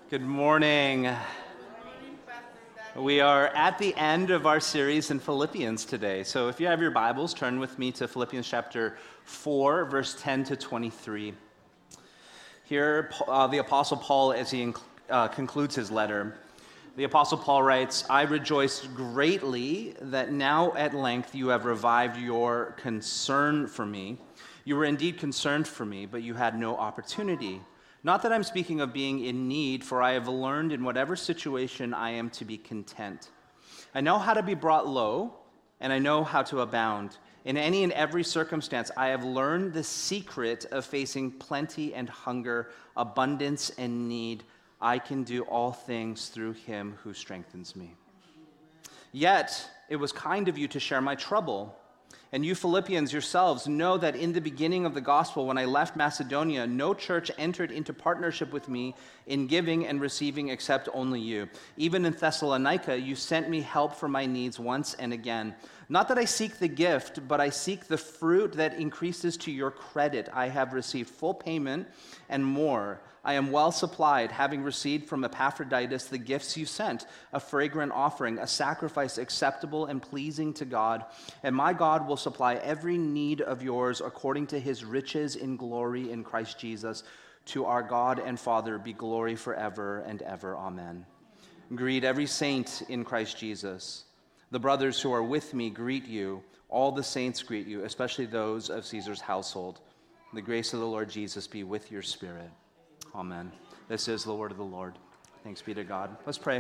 Good morning. We are at the end of our series in Philippians today. So if you have your Bibles, turn with me to Philippians chapter 4, verse 10 to 23. Here, the Apostle Paul, as he concludes his letter, the Apostle Paul writes, "I rejoice greatly that now at length you have revived your concern for me. You were indeed concerned for me, but you had no opportunity. Not that I'm speaking of being in need, for I have learned in whatever situation I am to be content. I know how to be brought low, and I know how to abound. In any and every circumstance, I have learned the secret of facing plenty and hunger, abundance and need. I can do all things through him who strengthens me. Yet, it was kind of you to share my trouble. And you Philippians yourselves know that in the beginning of the gospel, when I left Macedonia, no church entered into partnership with me in giving and receiving except only you. Even in Thessalonica, you sent me help for my needs once and again. Not that I seek the gift, but I seek the fruit that increases to your credit. I have received full payment and more. I am well supplied, having received from Epaphroditus the gifts you sent, a fragrant offering, a sacrifice acceptable and pleasing to God. And my God will supply every need of yours according to his riches in glory in Christ Jesus. To our God and Father be glory forever and ever. Amen. Greet every saint in Christ Jesus. The brothers who are with me greet you. All the saints greet you, especially those of Caesar's household. The grace of the Lord Jesus be with your spirit. Amen. This is the word of the Lord. Thanks be to God. Let's pray.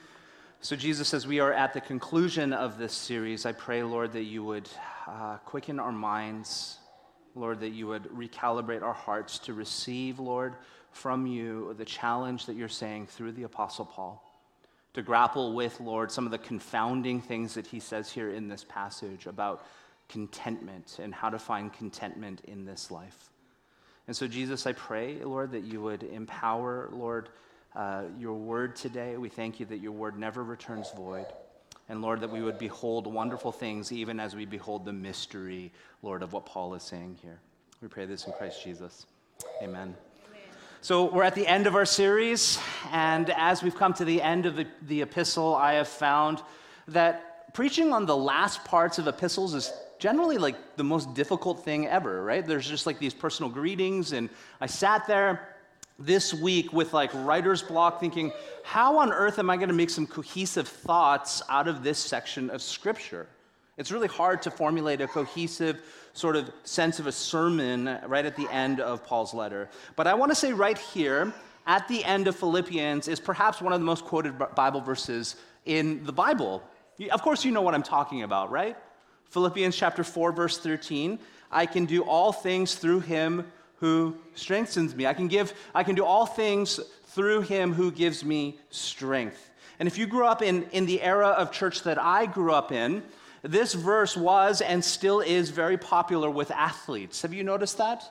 So Jesus, as we are at the conclusion of this series, I pray, Lord, that you would quicken our minds. Lord, that you would recalibrate our hearts to receive, Lord, from you the challenge that you're saying through the Apostle Paul. To grapple with, Lord, some of the confounding things that he says here in this passage about contentment and how to find contentment in this life. And so, Jesus, I pray, Lord, that you would empower, Lord, your word today. We thank you that your word never returns void. And, Lord, that we would behold wonderful things even as we behold the mystery, Lord, of what Paul is saying here. We pray this in Christ Jesus. Amen. So we're at the end of our series, and as we've come to the end of the epistle, I have found that preaching on the last parts of epistles is generally like the most difficult thing ever, right? There's just like these personal greetings, and I sat there this week with like writer's block thinking, how on earth am I going to make some cohesive thoughts out of this section of Scripture? It's really hard to formulate a cohesive sort of sense of a sermon right at the end of Paul's letter. But I want to say right here, at the end of Philippians, is perhaps one of the most quoted Bible verses in the Bible. Of course you know what I'm talking about, right? Philippians chapter 4, verse 13, I can do all things through him who strengthens me. I can do all things through him who gives me strength. And if you grew up in the era of church that I grew up in, this verse was and still is very popular with athletes. Have you noticed that?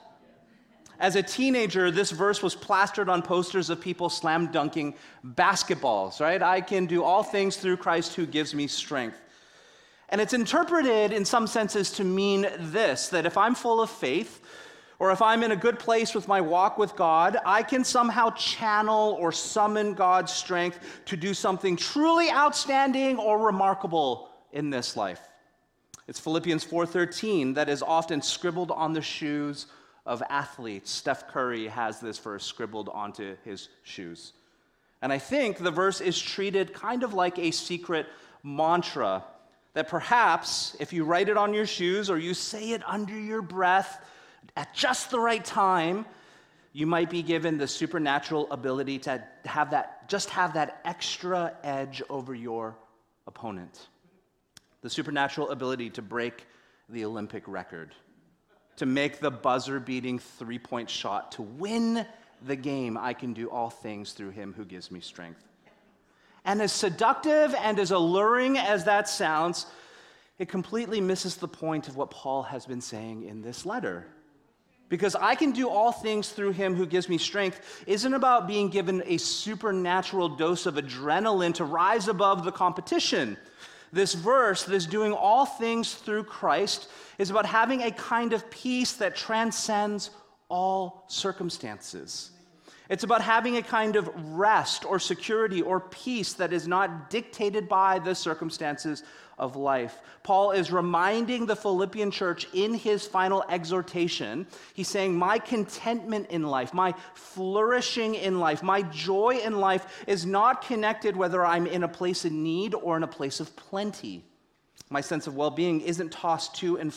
As a teenager, this verse was plastered on posters of people slam dunking basketballs, right? I can do all things through Christ who gives me strength. And it's interpreted in some senses to mean this, that if I'm full of faith, or if I'm in a good place with my walk with God, I can somehow channel or summon God's strength to do something truly outstanding or remarkable in this life. It's Philippians 4:13 that is often scribbled on the shoes of athletes. Steph Curry has this verse scribbled onto his shoes. And I think the verse is treated kind of like a secret mantra that perhaps if you write it on your shoes or you say it under your breath at just the right time, you might be given the supernatural ability to have that extra edge over your opponent. The supernatural ability to break the Olympic record, to make the buzzer-beating three-point shot, to win the game. I can do all things through him who gives me strength. And as seductive and as alluring as that sounds, it completely misses the point of what Paul has been saying in this letter. Because I can do all things through him who gives me strength isn't about being given a supernatural dose of adrenaline to rise above the competition. This verse, this doing all things through Christ, is about having a kind of peace that transcends all circumstances. It's about having a kind of rest or security or peace that is not dictated by the circumstances of life. Paul is reminding the Philippian church in his final exhortation. He's saying, my contentment in life, my flourishing in life, my joy in life is not connected whether I'm in a place of need or in a place of plenty. My sense of well-being isn't tossed to and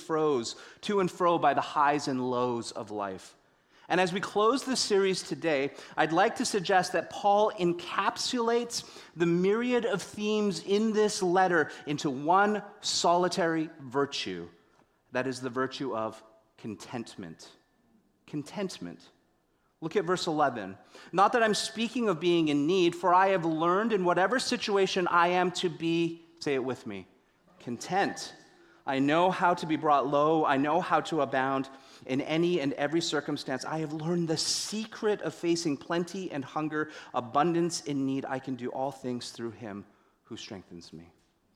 fro by the highs and lows of life. And as we close this series today, I'd like to suggest that Paul encapsulates the myriad of themes in this letter into one solitary virtue. That is the virtue of contentment. Contentment. Look at verse 11. Not that I'm speaking of being in need, for I have learned in whatever situation I am to be, say it with me, content. I know how to be brought low. I know how to abound in any and every circumstance. I have learned the secret of facing plenty and hunger, abundance in need. I can do all things through him who strengthens me.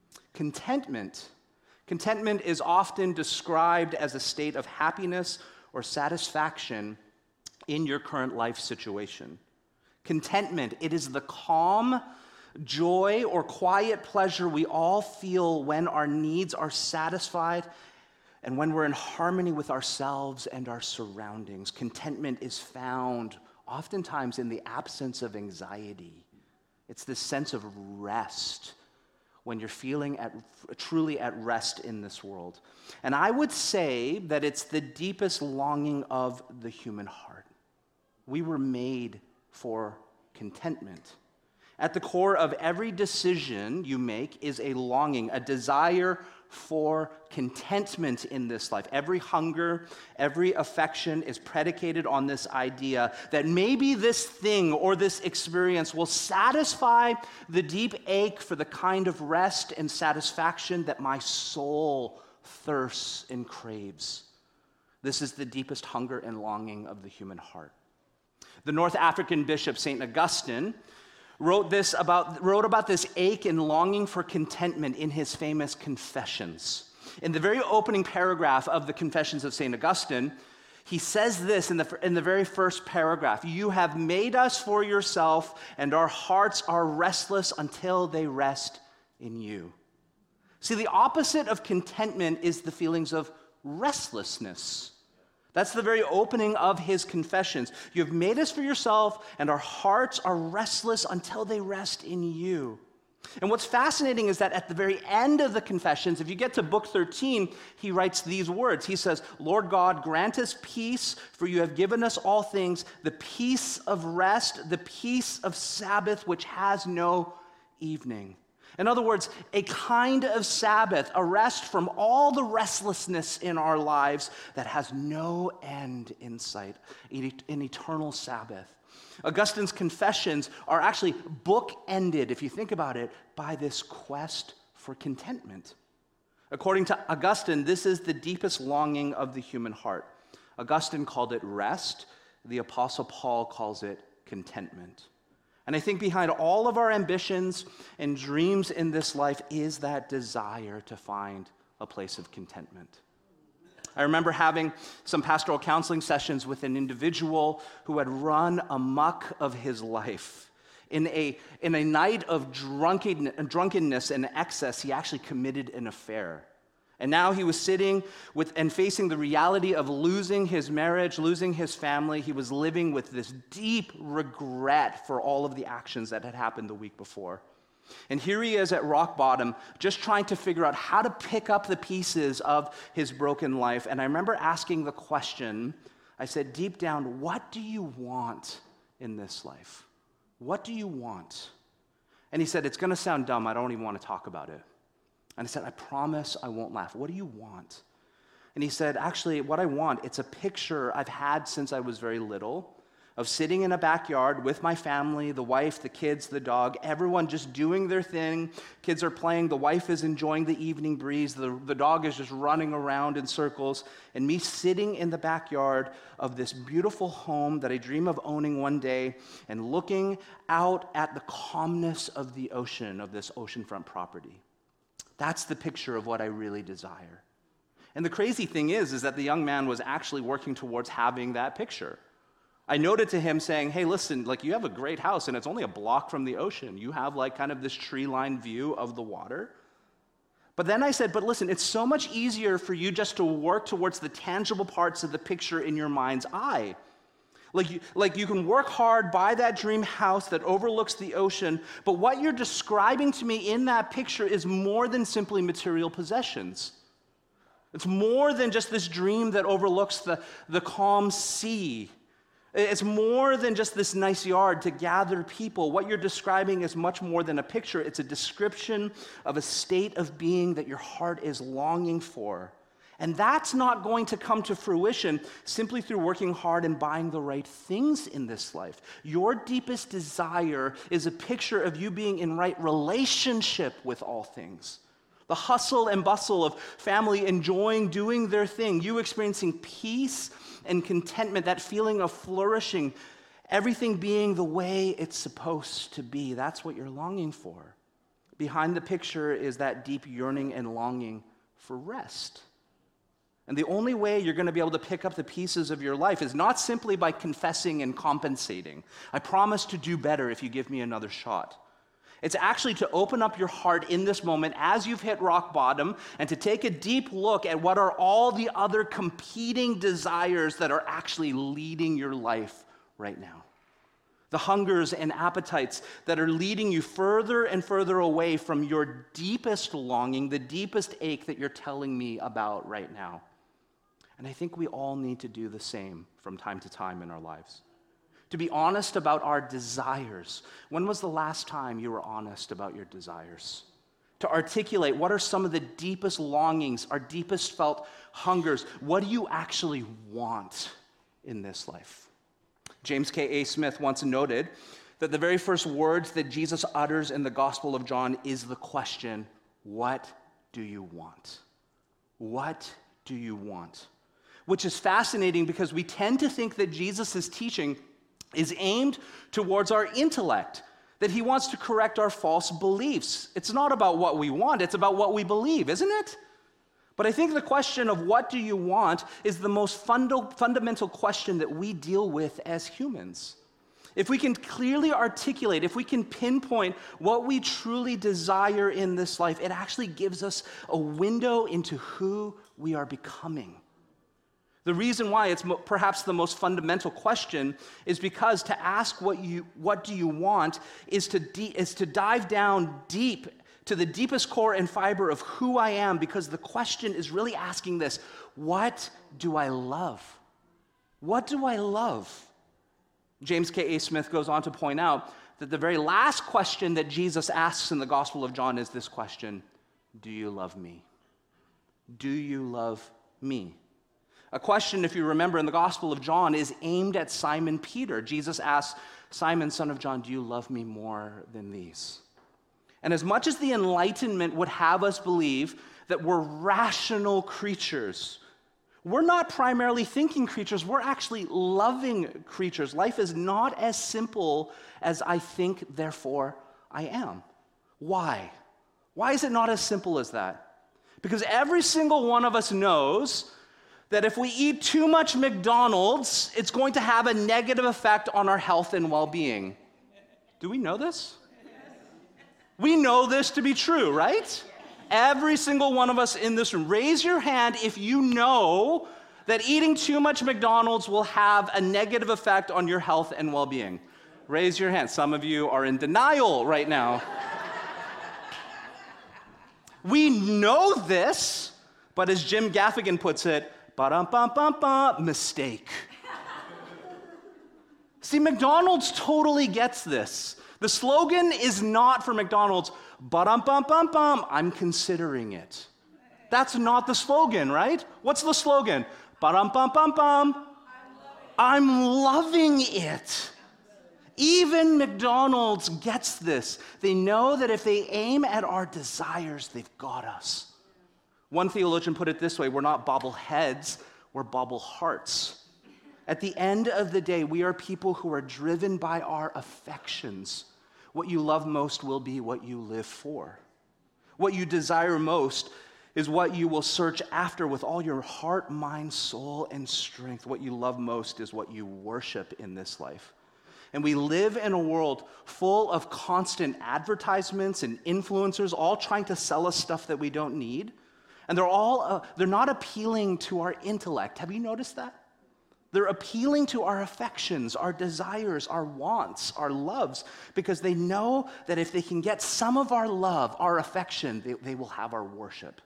Contentment. Contentment is often described as a state of happiness or satisfaction in your current life situation. Contentment, it is the calm, joy, or quiet pleasure we all feel when our needs are satisfied and when we're in harmony with ourselves and our surroundings. Contentment is found oftentimes in the absence of anxiety. It's this sense of rest when you're feeling truly at rest in this world. And I would say that it's the deepest longing of the human heart. We were made for contentment. At the core of every decision you make is a longing, a desire for contentment in this life. Every hunger, every affection is predicated on this idea that maybe this thing or this experience will satisfy the deep ache for the kind of rest and satisfaction that my soul thirsts and craves. This is the deepest hunger and longing of the human heart. The North African bishop, St. Augustine, wrote about this ache and longing for contentment in his famous Confessions. In the very opening paragraph of the Confessions of St. Augustine, he says this in the very first paragraph: "You have made us for yourself, and our hearts are restless until they rest in you." See, the opposite of contentment is the feelings of restlessness. That's the very opening of his Confessions. You have made us for yourself, and our hearts are restless until they rest in you. And what's fascinating is that at the very end of the Confessions, if you get to book 13, he writes these words. He says, "Lord God, grant us peace, for you have given us all things, the peace of rest, the peace of Sabbath, which has no evening." In other words, a kind of Sabbath, a rest from all the restlessness in our lives that has no end in sight, an eternal Sabbath. Augustine's Confessions are actually book-ended, if you think about it, by this quest for contentment. According to Augustine, this is the deepest longing of the human heart. Augustine called it rest. The Apostle Paul calls it contentment. And I think behind all of our ambitions and dreams in this life is that desire to find a place of contentment. I remember having some pastoral counseling sessions with an individual who had run amok of his life. In a night of drunkenness and excess, he actually committed an affair. And now he was sitting and facing the reality of losing his marriage, losing his family. He was living with this deep regret for all of the actions that had happened the week before. And here he is at rock bottom, just trying to figure out how to pick up the pieces of his broken life. And I remember asking the question, I said, deep down, what do you want in this life? What do you want? And he said, it's going to sound dumb. I don't even want to talk about it. And I said, I promise I won't laugh. What do you want? And he said, actually, what I want, it's a picture I've had since I was very little of sitting in a backyard with my family, the wife, the kids, the dog, everyone just doing their thing. Kids are playing. The wife is enjoying the evening breeze. The dog is just running around in circles. And me sitting in the backyard of this beautiful home that I dream of owning one day and looking out at the calmness of the ocean, of this oceanfront property. That's the picture of what I really desire. And the crazy thing is that the young man was actually working towards having that picture. I noted to him saying, hey, listen, like you have a great house and it's only a block from the ocean. You have like kind of this tree-lined view of the water. But then I said, but listen, it's so much easier for you just to work towards the tangible parts of the picture in your mind's eye. Like you can work hard, buy that dream house that overlooks the ocean, but what you're describing to me in that picture is more than simply material possessions. It's more than just this dream that overlooks the calm sea. It's more than just this nice yard to gather people. What you're describing is much more than a picture. It's a description of a state of being that your heart is longing for. And that's not going to come to fruition simply through working hard and buying the right things in this life. Your deepest desire is a picture of you being in right relationship with all things. The hustle and bustle of family enjoying doing their thing, you experiencing peace and contentment, that feeling of flourishing, everything being the way it's supposed to be. That's what you're longing for. Behind the picture is that deep yearning and longing for rest. And the only way you're going to be able to pick up the pieces of your life is not simply by confessing and compensating. I promise to do better if you give me another shot. It's actually to open up your heart in this moment as you've hit rock bottom and to take a deep look at what are all the other competing desires that are actually leading your life right now. The hungers and appetites that are leading you further and further away from your deepest longing, the deepest ache that you're telling me about right now. And I think we all need to do the same from time to time in our lives. To be honest about our desires. When was the last time you were honest about your desires? To articulate what are some of the deepest longings, our deepest felt hungers. What do you actually want in this life? James K.A. Smith once noted that the very first words that Jesus utters in the Gospel of John is the question, what do you want? What do you want? Which is fascinating because we tend to think that Jesus' teaching is aimed towards our intellect, that he wants to correct our false beliefs. It's not about what we want, it's about what we believe, isn't it? But I think the question of what do you want is the most fundamental question that we deal with as humans. If we can clearly articulate, if we can pinpoint what we truly desire in this life, it actually gives us a window into who we are becoming. The reason why it's perhaps the most fundamental question is because to ask what do you want is to dive down deep to the deepest core and fiber of who I am, because the question is really asking this, what do I love? What do I love? James K.A. Smith goes on to point out that the very last question that Jesus asks in the Gospel of John is this question, do you love me? Do you love me? A question, if you remember, in the Gospel of John is aimed at Simon Peter. Jesus asks, Simon, son of John, do you love me more than these? And as much as the Enlightenment would have us believe that we're rational creatures, we're not primarily thinking creatures, we're actually loving creatures. Life is not as simple as I think, therefore I am. Why? Why is it not as simple as that? Because every single one of us knows that if we eat too much McDonald's, it's going to have a negative effect on our health and well-being. Do we know this? We know this to be true, right? Every single one of us in this room. Raise your hand if you know that eating too much McDonald's will have a negative effect on your health and well-being. Raise your hand. Some of you are in denial right now. We know this, but as Jim Gaffigan puts it, ba-dum-bum-bum-bum, mistake. See, McDonald's totally gets this. The slogan is not for McDonald's, ba-dum-bum-bum-bum, I'm considering it. That's not the slogan, right? What's the slogan? Ba-dum-bum-bum-bum, I'm loving it. Even McDonald's gets this. They know that if they aim at our desires, they've got us. One theologian put it this way, we're not bobbleheads, we're bobble hearts. At the end of the day, we are people who are driven by our affections. What you love most will be what you live for. What you desire most is what you will search after with all your heart, mind, soul, and strength. What you love most is what you worship in this life. And we live in a world full of constant advertisements and influencers, all trying to sell us stuff that we don't need. And they're not appealing to our intellect. Have you noticed that? They're appealing to our affections, our desires, our wants, our loves, because they know that if they can get some of our love, our affection, they will have our worship.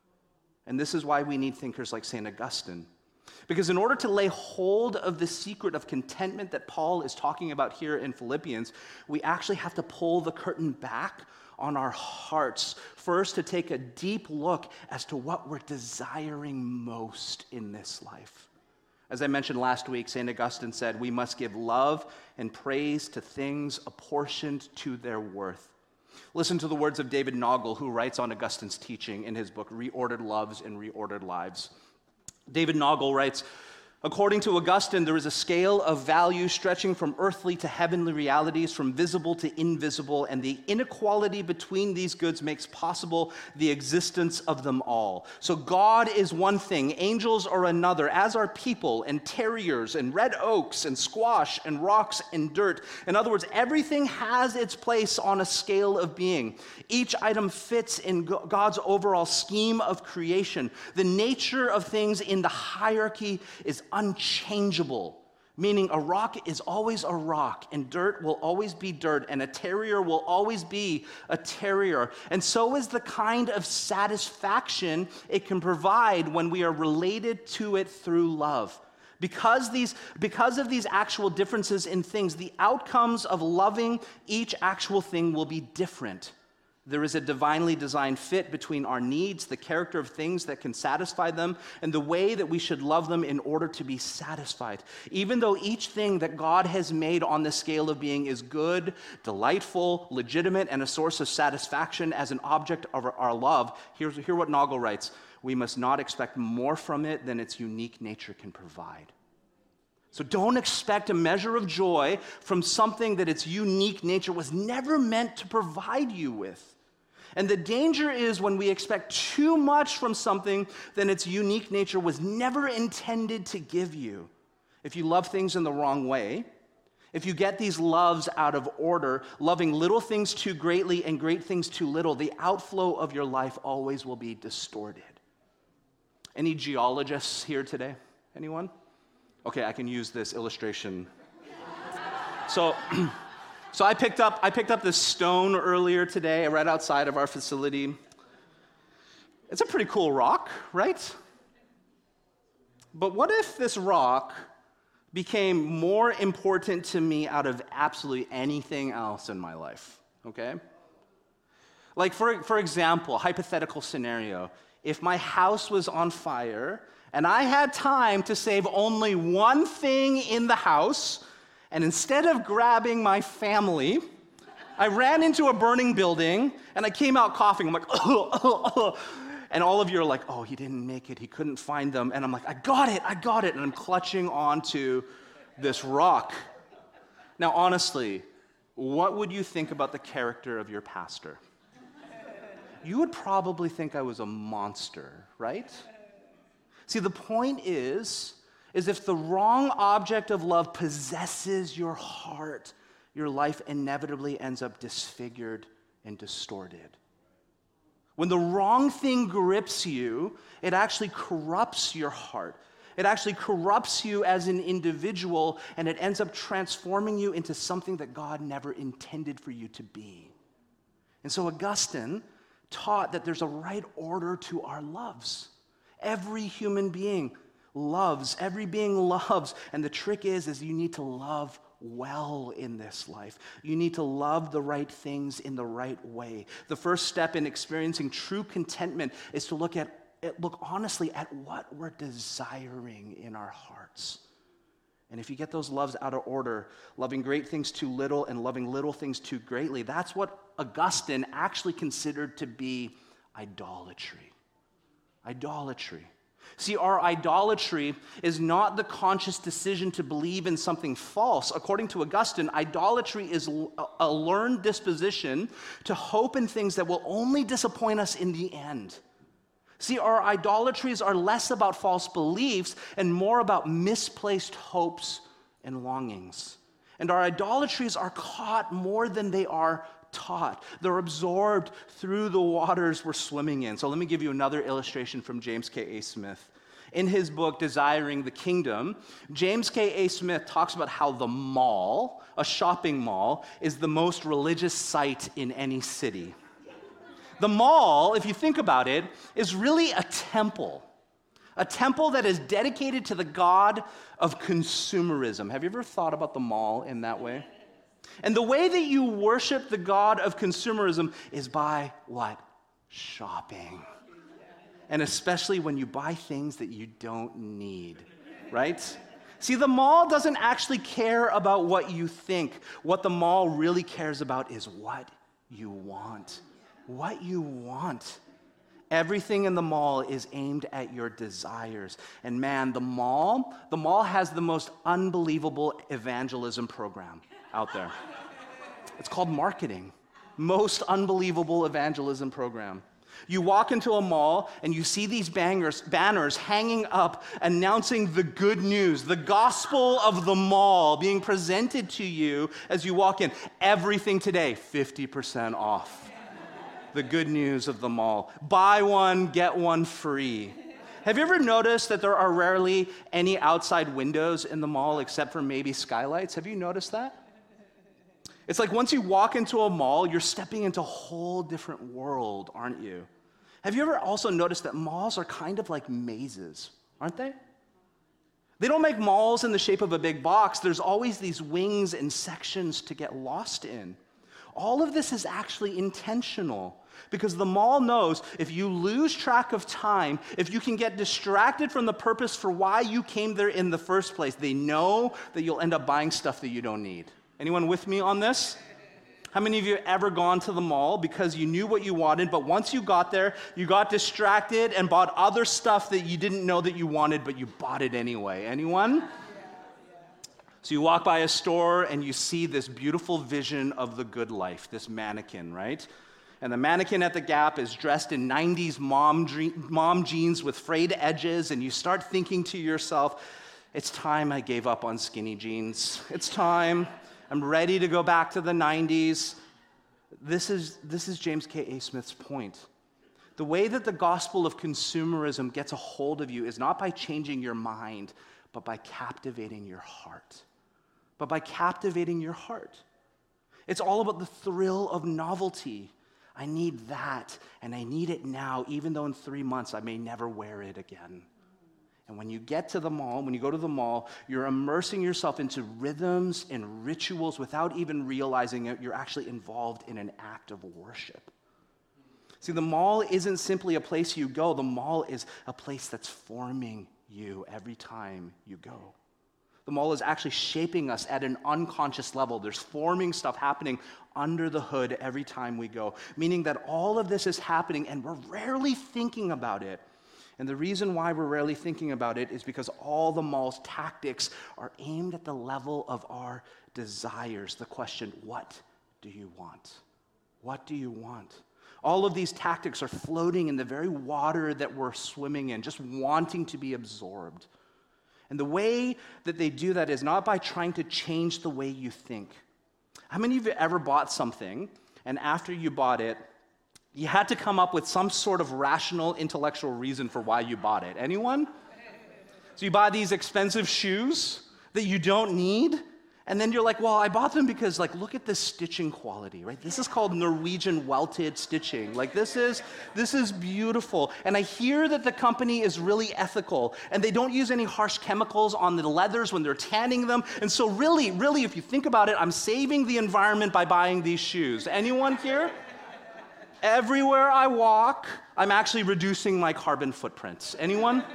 And this is why we need thinkers like St. Augustine. Because in order to lay hold of the secret of contentment that Paul is talking about here in Philippians, we actually have to pull the curtain back on our hearts. First, to take a deep look as to what we're desiring most in this life. As I mentioned last week, St. Augustine said, we must give love and praise to things apportioned to their worth. Listen to the words of David Noggle, who writes on Augustine's teaching in his book, Reordered Loves and Reordered Lives. David Noggle writes, according to Augustine, there is a scale of value stretching from earthly to heavenly realities, from visible to invisible, and the inequality between these goods makes possible the existence of them all. So God is one thing, angels are another, as are people and terriers and red oaks and squash and rocks and dirt. In other words, everything has its place on a scale of being. Each item fits in God's overall scheme of creation. The nature of things in the hierarchy is unchangeable, meaning a rock is always a rock, and dirt will always be dirt, and a terrier will always be a terrier. And so is the kind of satisfaction it can provide when we are related to it through love. Because of these actual differences in things, the outcomes of loving each actual thing will be different. There is a divinely designed fit between our needs, the character of things that can satisfy them, and the way that we should love them in order to be satisfied. Even though each thing that God has made on the scale of being is good, delightful, legitimate, and a source of satisfaction as an object of our love, hear what Noggle writes, we must not expect more from it than its unique nature can provide. So don't expect a measure of joy from something that its unique nature was never meant to provide you with. And the danger is when we expect too much from something that its unique nature was never intended to give you. If you love things in the wrong way, if you get these loves out of order, loving little things too greatly and great things too little, the outflow of your life always will be distorted. Any geologists here today? Anyone? Okay, I can use this illustration. So I picked up this stone earlier today, right outside of our facility. It's a pretty cool rock, right? But what if this rock became more important to me out of absolutely anything else in my life? Okay? Like for example, hypothetical scenario, if my house was on fire and I had time to save only one thing in the house, and instead of grabbing my family, I ran into a burning building and I came out coughing. I'm like, oh. And all of you are like, oh, he didn't make it. He couldn't find them. And I'm like, I got it. And I'm clutching onto this rock. Now, honestly, what would you think about the character of your pastor? You would probably think I was a monster, right? See, the point is if the wrong object of love possesses your heart, your life inevitably ends up disfigured and distorted. When the wrong thing grips you, it actually corrupts your heart. It actually corrupts you as an individual, and it ends up transforming you into something that God never intended for you to be. And so Augustine taught that there's a right order to our loves. Every human being loves, every being loves, and the trick is you need to love well in this life. You need to love the right things in the right way. The first step in experiencing true contentment is to look honestly at what we're desiring in our hearts. And if you get those loves out of order, loving great things too little and loving little things too greatly, that's what Augustine actually considered to be idolatry. Idolatry. See, our idolatry is not the conscious decision to believe in something false. According to Augustine, idolatry is a learned disposition to hope in things that will only disappoint us in the end. See, our idolatries are less about false beliefs and more about misplaced hopes and longings. And our idolatries are caught more than they are taught. They're absorbed through the waters we're swimming in. So let me give you another illustration from James K.A. Smith. In his book, Desiring the Kingdom, James K.A. Smith talks about how the mall, a shopping mall, is the most religious site in any city. The mall, if you think about it, is really a temple that is dedicated to the god of consumerism. Have you ever thought about the mall in that way? And the way that you worship the god of consumerism is by what? Shopping. And especially when you buy things that you don't need, right? See, the mall doesn't actually care about what you think. What the mall really cares about is what you want. What you want. Everything in the mall is aimed at your desires. And man, the mall has the most unbelievable evangelism program out there. It's called marketing. Most unbelievable evangelism program. You walk into a mall and you see these banners hanging up announcing the good news, the gospel of the mall being presented to you as you walk in. Everything today, 50% off. The good news of the mall. Buy one, get one free. Have you ever noticed that there are rarely any outside windows in the mall except for maybe skylights? Have you noticed that? It's like once you walk into a mall, you're stepping into a whole different world, aren't you? Have you ever also noticed that malls are kind of like mazes, aren't they? They don't make malls in the shape of a big box. There's always these wings and sections to get lost in. All of this is actually intentional because the mall knows if you lose track of time, if you can get distracted from the purpose for why you came there in the first place, they know that you'll end up buying stuff that you don't need. Anyone with me on this? How many of you have ever gone to the mall because you knew what you wanted, but once you got there, you got distracted and bought other stuff that you didn't know that you wanted, but you bought it anyway? Anyone? So you walk by a store and you see this beautiful vision of the good life, this mannequin, right? And the mannequin at the Gap is dressed in 90s mom jeans with frayed edges, and you start thinking to yourself, it's time I gave up on skinny jeans. It's time. I'm ready to go back to the 90s. This is James K.A. Smith's point. The way that the gospel of consumerism gets a hold of you is not by changing your mind, but by captivating your heart. It's all about the thrill of novelty. I need that, and I need it now, even though in 3 months I may never wear it again. And when you get to the mall, when you go to the mall, you're immersing yourself into rhythms and rituals without even realizing it. You're actually involved in an act of worship. See, the mall isn't simply a place you go. The mall is a place that's forming you every time you go. The mall is actually shaping us at an unconscious level. There's forming stuff happening under the hood every time we go, meaning that all of this is happening and we're rarely thinking about it. And the reason why we're rarely thinking about it is because all the mall's tactics are aimed at the level of our desires. The question, what do you want? What do you want? All of these tactics are floating in the very water that we're swimming in, just wanting to be absorbed. And the way that they do that is not by trying to change the way you think. How many of you ever bought something, and after you bought it, you had to come up with some sort of rational, intellectual reason for why you bought it? Anyone? So you buy these expensive shoes that you don't need, and then you're like, well, I bought them because, like, look at this stitching quality, right? This is called Norwegian welted stitching. Like, this is beautiful. And I hear that the company is really ethical, and they don't use any harsh chemicals on the leathers when they're tanning them. And so really, if you think about it, I'm saving the environment by buying these shoes. Anyone here? Everywhere I walk, I'm actually reducing my carbon footprints. Anyone?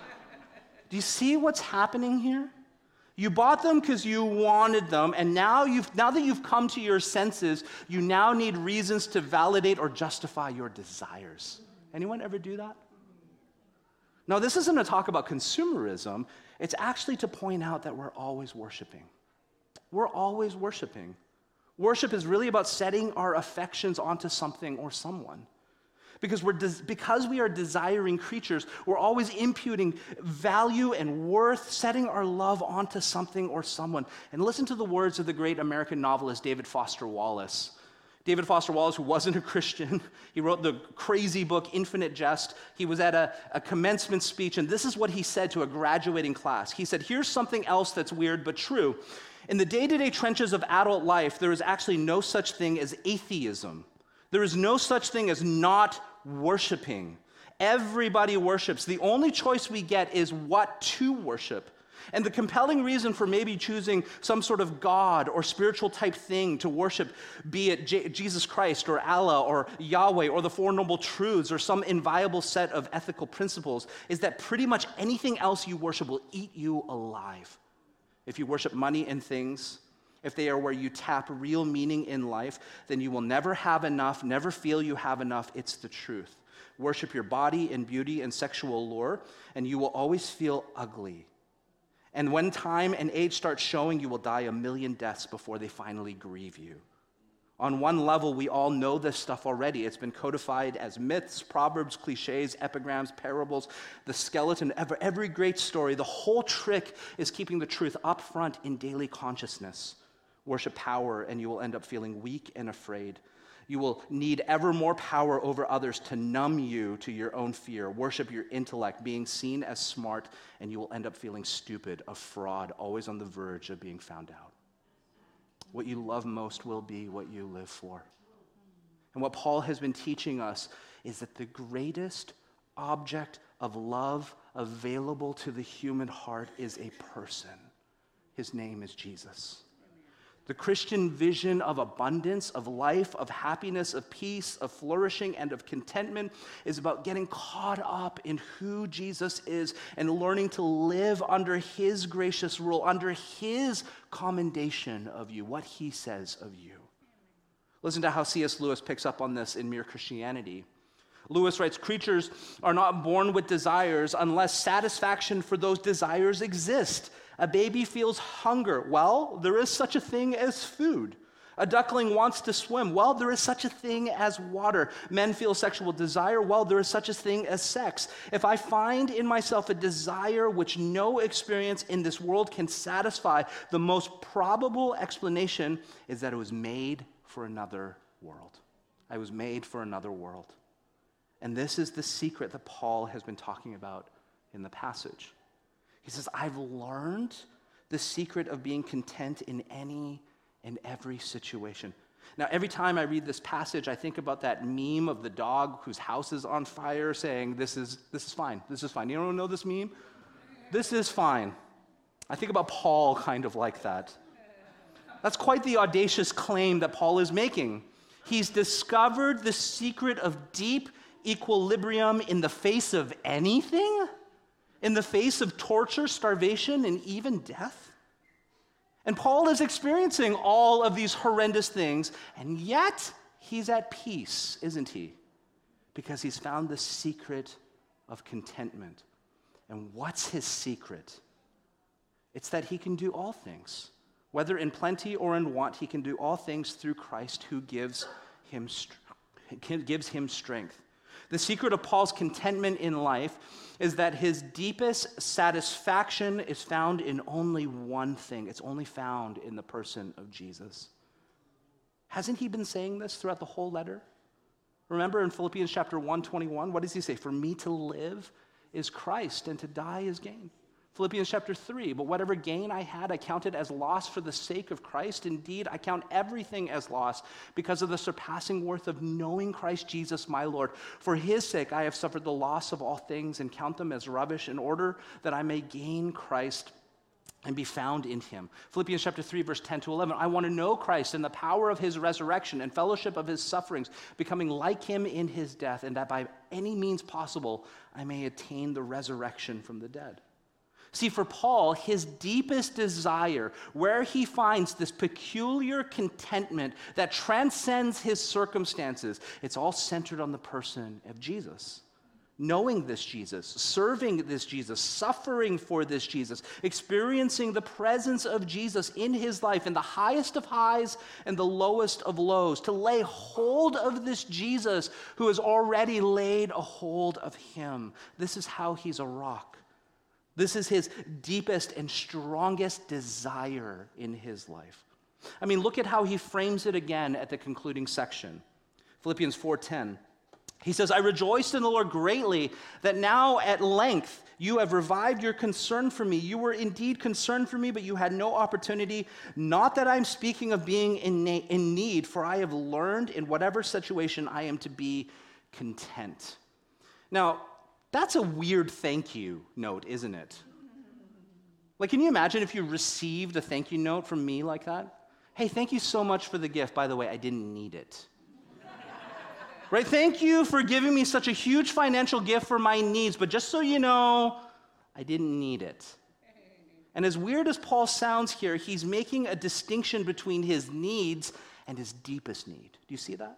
Do you see what's happening here? You bought them because you wanted them, and now that you've come to your senses, you now need reasons to validate or justify your desires. Anyone ever do that? Now, this isn't a talk about consumerism. It's actually to point out that we're always worshiping. We're always worshiping. Worship is really about setting our affections onto something or someone. Because we are desiring creatures, we're always imputing value and worth, setting our love onto something or someone. And listen to the words of the great American novelist David Foster Wallace. David Foster Wallace, who wasn't a Christian, he wrote the crazy book, Infinite Jest. He was at a commencement speech, and this is what he said to a graduating class. He said, here's something else that's weird but true. In the day-to-day trenches of adult life, there is actually no such thing as atheism. There is no such thing as not worshiping. Everybody worships. The only choice we get is what to worship. And the compelling reason for maybe choosing some sort of God or spiritual type thing to worship, be it Jesus Christ or Allah or Yahweh or the Four Noble Truths or some inviolable set of ethical principles, is that pretty much anything else you worship will eat you alive. If you worship money and things, if they are where you tap real meaning in life, then you will never have enough, never feel you have enough. It's the truth. Worship your body and beauty and sexual lure, and you will always feel ugly. And when time and age start showing, you will die a million deaths before they finally grieve you. On one level, we all know this stuff already. It's been codified as myths, proverbs, cliches, epigrams, parables, the skeleton of every great story. The whole trick is keeping the truth up front in daily consciousness. Worship power, and you will end up feeling weak and afraid. You will need ever more power over others to numb you to your own fear. Worship your intellect, being seen as smart, and you will end up feeling stupid, a fraud, always on the verge of being found out. What you love most will be what you live for. And what Paul has been teaching us is that the greatest object of love available to the human heart is a person. His name is Jesus. The Christian vision of abundance, of life, of happiness, of peace, of flourishing, and of contentment is about getting caught up in who Jesus is and learning to live under his gracious rule, under his commendation of you, what he says of you. Listen to how C.S. Lewis picks up on this in Mere Christianity. Lewis writes, creatures are not born with desires unless satisfaction for those desires exist. A baby feels hunger. Well, there is such a thing as food. A duckling wants to swim. Well, there is such a thing as water. Men feel sexual desire. Well, there is such a thing as sex. If I find in myself a desire which no experience in this world can satisfy, the most probable explanation is that it was made for another world. I was made for another world. And this is the secret that Paul has been talking about in the passage. He says, I've learned the secret of being content in any and every situation. Now, every time I read this passage, I think about that meme of the dog whose house is on fire saying, this is fine, this is fine. You don't know this meme? This is fine. I think about Paul kind of like that. That's quite the audacious claim that Paul is making. He's discovered the secret of deep equilibrium in the face of anything? In the face of torture, starvation, and even death? And Paul is experiencing all of these horrendous things, and yet he's at peace, isn't he? Because he's found the secret of contentment. And what's his secret? It's that he can do all things. Whether in plenty or in want, he can do all things through Christ who gives him strength. The secret of Paul's contentment in life is that his deepest satisfaction is found in only one thing. It's only found in the person of Jesus. Hasn't he been saying this throughout the whole letter? Remember in Philippians chapter 1:21, what does he say? For me to live is Christ, and to die is gain. Philippians chapter 3, but whatever gain I had, I counted as loss for the sake of Christ. Indeed, I count everything as loss because of the surpassing worth of knowing Christ Jesus my Lord. For his sake, I have suffered the loss of all things and count them as rubbish in order that I may gain Christ and be found in him. Philippians chapter 3, verse 10 to 11. I want to know Christ and the power of his resurrection and fellowship of his sufferings, becoming like him in his death, and that by any means possible I may attain the resurrection from the dead. See, for Paul, his deepest desire, where he finds this peculiar contentment that transcends his circumstances, it's all centered on the person of Jesus. knowing this Jesus, serving this Jesus, suffering for this Jesus, experiencing the presence of Jesus in his life in the highest of highs and the lowest of lows, to lay hold of this Jesus who has already laid a hold of him. This is how he's a rock. This is his deepest and strongest desire in his life. I mean, look at how he frames it again at the concluding section. Philippians 4:10. He says, I rejoiced in the Lord greatly that now at length you have revived your concern for me. You were indeed concerned for me, but you had no opportunity. Not that I'm speaking of being in need, for I have learned in whatever situation I am to be content. Now, that's a weird thank you note, isn't it? Like, can you imagine if you received a thank you note from me like that? Hey, thank you so much for the gift. By the way, I didn't need it. Right? Thank you for giving me such a huge financial gift for my needs, but just so you know, I didn't need it. And as weird as Paul sounds here, he's making a distinction between his needs and his deepest need. Do you see that?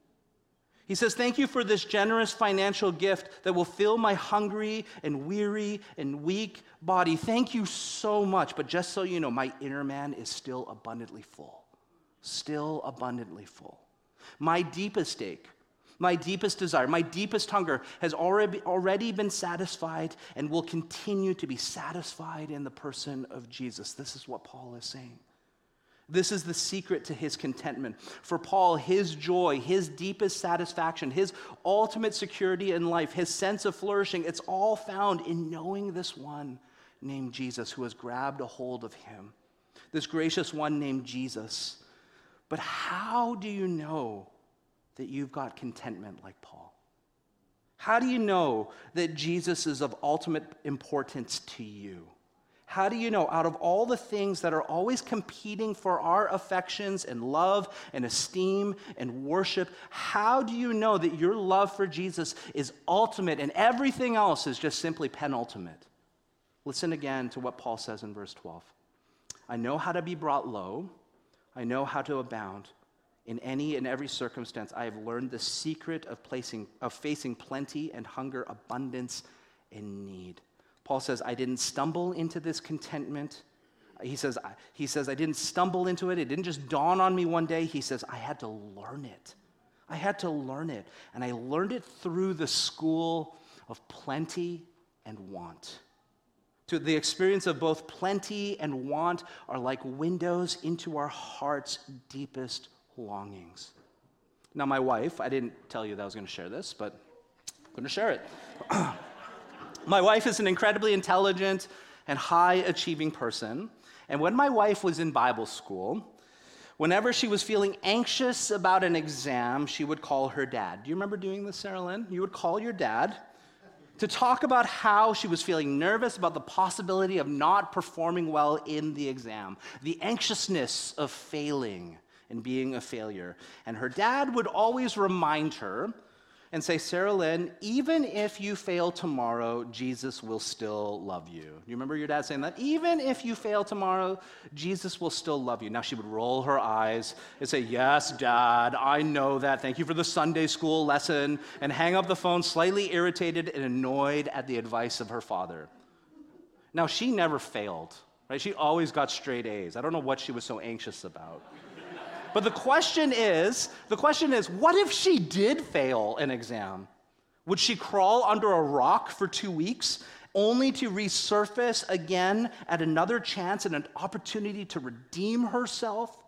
He says, thank you for this generous financial gift that will fill my hungry and weary and weak body. Thank you so much, but just so you know, my inner man is still abundantly full. Still abundantly full. My deepest ache, my deepest desire, my deepest hunger has already been satisfied and will continue to be satisfied in the person of Jesus. This is what Paul is saying. This is the secret to his contentment. For Paul, his joy, his deepest satisfaction, his ultimate security in life, his sense of flourishing, it's all found in knowing this one named Jesus who has grabbed a hold of him. This gracious one named Jesus. But how do you know that you've got contentment like Paul? How do you know that Jesus is of ultimate importance to you? How do you know, out of all the things that are always competing for our affections and love and esteem and worship, how do you know that your love for Jesus is ultimate and everything else is just simply penultimate? Listen again to what Paul says in verse 12. I know how to be brought low. I know how to abound. In any and every circumstance, I have learned the secret of facing plenty and hunger, abundance and need. Paul says, I didn't stumble into this contentment. He says, I didn't stumble into it. It didn't just dawn on me one day. He says, I had to learn it. I had to learn it. And I learned it through the school of plenty and want. To the experience of both plenty and want are like windows into our heart's deepest longings. Now, my wife, I didn't tell you that I was going to share this, but I'm going to share it. My wife is an incredibly intelligent and high-achieving person. And when my wife was in Bible school, whenever she was feeling anxious about an exam, she would call her dad. Do you remember doing this, Sarah Lynn? You would call your dad to talk about how she was feeling nervous about the possibility of not performing well in the exam, the anxiousness of failing and being a failure. And her dad would always remind her and say, Sarah Lynn, even if you fail tomorrow, Jesus will still love you. You remember your dad saying that? Even if you fail tomorrow, Jesus will still love you. Now she would roll her eyes and say, yes, Dad, I know that. Thank you for the Sunday school lesson, and hang up the phone slightly irritated and annoyed at the advice of her father. Now she never failed, right? She always got straight A's. I don't know what she was so anxious about. But the question is, what if she did fail an exam? Would she crawl under a rock for 2 weeks only to resurface again at another chance and an opportunity to redeem herself,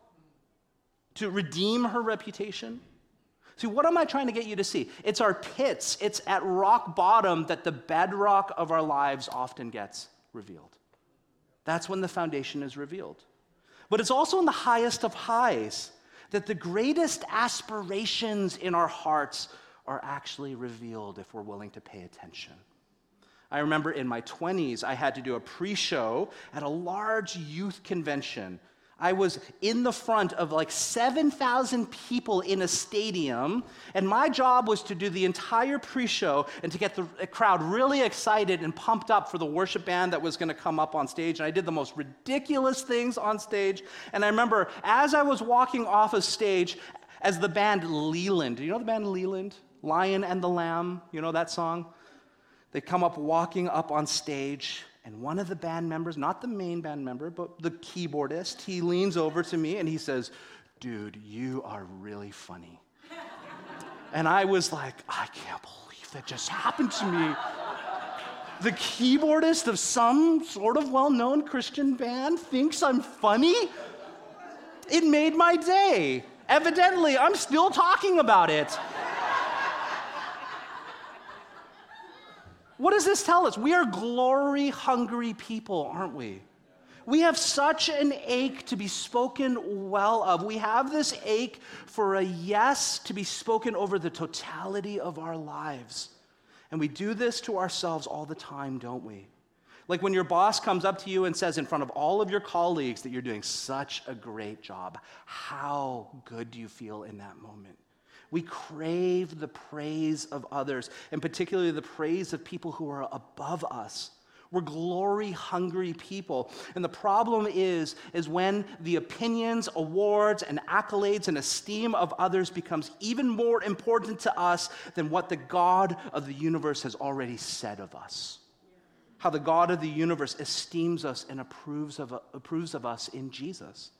to redeem her reputation? See, what am I trying to get you to see? It's our pits, it's at rock bottom that the bedrock of our lives often gets revealed. That's when the foundation is revealed. But it's also in the highest of highs that the greatest aspirations in our hearts are actually revealed if we're willing to pay attention. I remember in my 20s, I had to do a pre-show at a large youth convention. I was in the front of like 7,000 people in a stadium, and my job was to do the entire pre-show and to get the crowd really excited and pumped up for the worship band that was going to come up on stage. And I did the most ridiculous things on stage. And I remember as I was walking off of stage, as the band Leland, do you know the band Leland? Lion and the Lamb, you know that song? They come up walking up on stage, and one of the band members, not the main band member, but the keyboardist, he leans over to me and he says, "Dude, you are really funny." And I was like, I can't believe that just happened to me. The keyboardist of some sort of well-known Christian band thinks I'm funny? It made my day. Evidently, I'm still talking about it. What does this tell us? We are glory-hungry people, aren't we? We have such an ache to be spoken well of. We have this ache for a yes to be spoken over the totality of our lives. And we do this to ourselves all the time, don't we? Like when your boss comes up to you and says in front of all of your colleagues that you're doing such a great job, how good do you feel in that moment? We crave the praise of others, and particularly the praise of people who are above us. We're glory-hungry people. And the problem is when the opinions, awards, and accolades and esteem of others becomes even more important to us than what the God of the universe has already said of us. How the God of the universe esteems us and approves of us in Jesus.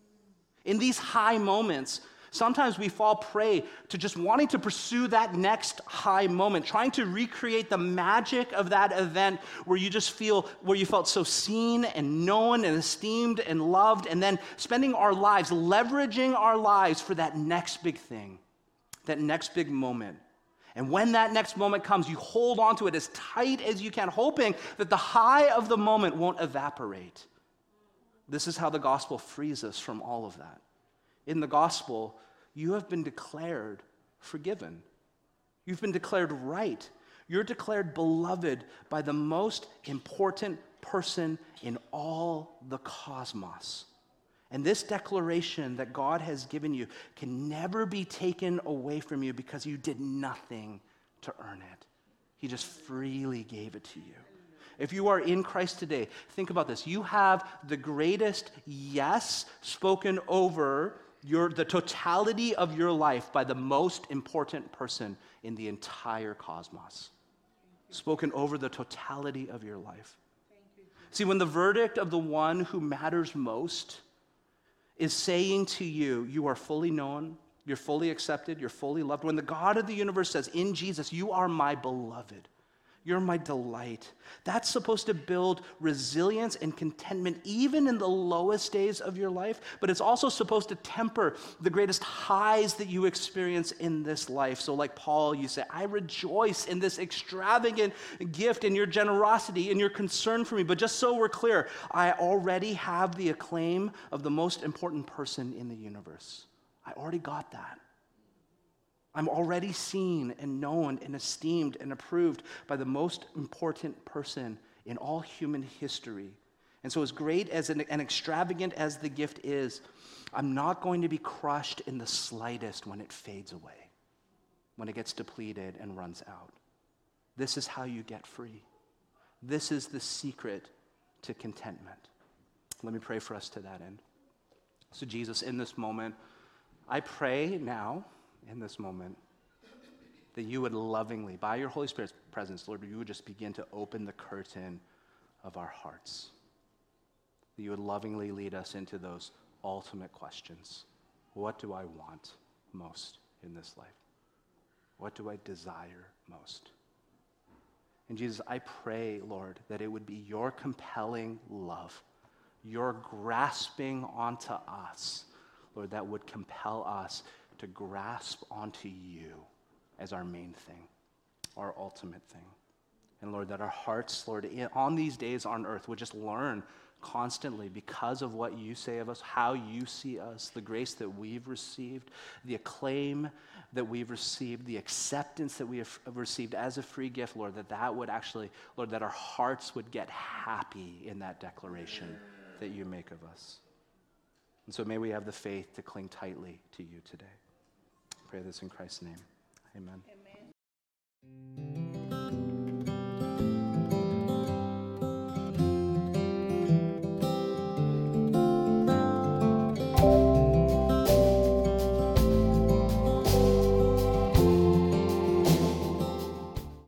In these high moments, sometimes we fall prey to just wanting to pursue that next high moment, trying to recreate the magic of that event where you felt so seen and known and esteemed and loved, and then spending our lives, leveraging our lives for that next big thing, that next big moment. And when that next moment comes, you hold on to it as tight as you can, hoping that the high of the moment won't evaporate. This is how the gospel frees us from all of that. In the gospel, you have been declared forgiven. You've been declared right. You're declared beloved by the most important person in all the cosmos. And this declaration that God has given you can never be taken away from you because you did nothing to earn it. He just freely gave it to you. If you are in Christ today, think about this. You have the greatest yes spoken over the totality of your life by the most important person in the entire cosmos. Spoken over the totality of your life. See, when the verdict of the one who matters most is saying to you, you are fully known, you're fully accepted, you're fully loved. When the God of the universe says, in Jesus, you are my beloved, you're my delight. That's supposed to build resilience and contentment even in the lowest days of your life, but it's also supposed to temper the greatest highs that you experience in this life. So like Paul, you say, I rejoice in this extravagant gift, in your generosity, in your concern for me. But just so we're clear, I already have the acclaim of the most important person in the universe. I already got that. I'm already seen and known and esteemed and approved by the most important person in all human history. And so as great as and extravagant as the gift is, I'm not going to be crushed in the slightest when it fades away, when it gets depleted and runs out. This is how you get free. This is the secret to contentment. Let me pray for us to that end. So Jesus, in this moment, I pray now, in this moment, that you would lovingly, by your Holy Spirit's presence, Lord, you would just begin to open the curtain of our hearts. That you would lovingly lead us into those ultimate questions. What do I want most in this life? What do I desire most? And Jesus, I pray, Lord, that it would be your compelling love, your grasping onto us, Lord, that would compel us to grasp onto you as our main thing, our ultimate thing. And Lord, that our hearts, Lord, on these days on earth would just learn constantly because of what you say of us, how you see us, the grace that we've received, the acclaim that we've received, the acceptance that we have received as a free gift, Lord, that would actually, Lord, that our hearts would get happy in that declaration that you make of us. And so may we have the faith to cling tightly to you today. I pray this in Christ's name. Amen. Amen.